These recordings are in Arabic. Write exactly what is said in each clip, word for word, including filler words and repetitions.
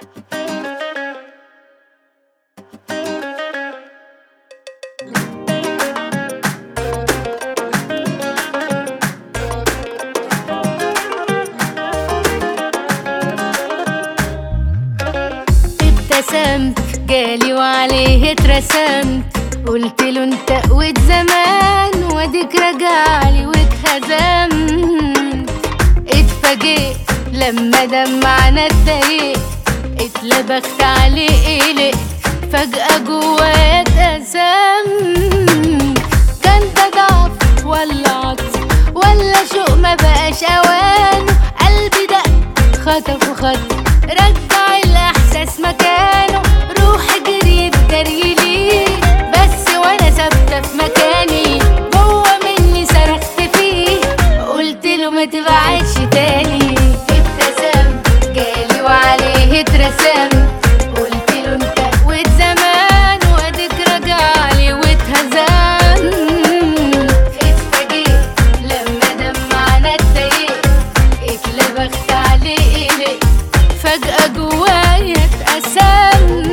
ابتسمت جالي وعليه اترسمت، قلتله انت قوة زمان واديك راجعلي واتهزمت. اتفاجئت لما دمعنا اتضايقت، اتلبخت عليه قلقت، فجأة جوايا اتقسمت. كان ده ضعف ولا عطف ولا شوق ما بقاش اوانه، قلبي دق خطف وخطف رجع الاحساس مكانه، روحي جريت جريلي بس وانا ثابته في مكاني، جوه مني صرخت فيه قلتله ما تبعدش تاني. ابتسمت جالي وعليه اترسمت، قلتله انت قوة زمان واديك راجعلي واتهزمت. اتفاجئت لما دمعنا اتضايقت، اتلبخت عليه قلقت، فجأة جوايا اتقسمت.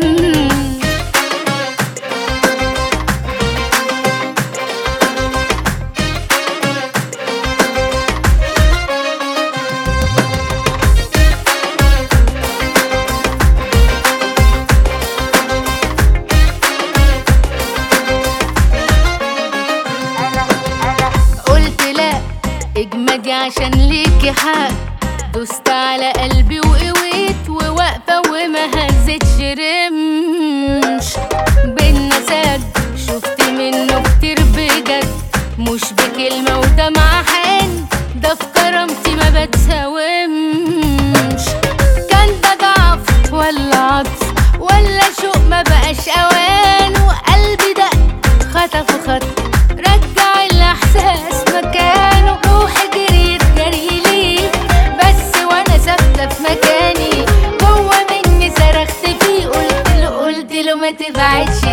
قلت لا اجمدي عشان ليكي حق، دوست على قلبي وقويت وواقفة وما هزتش رمش. بينا سد شفت منه كتير بجد، مش بكلمة ودمعة حن، ده في كرامتي ما بتساومش. كان ده ضعف ولا عطف ولا شوق ما بقاش اوانه، قلبي دق خطف وخطف رجع الاحساس مكانه، روحي جريت جريلي بس وانا ثابته في مكاني، جوه مني صرخت فيه قلتله قلتله ما تبعدش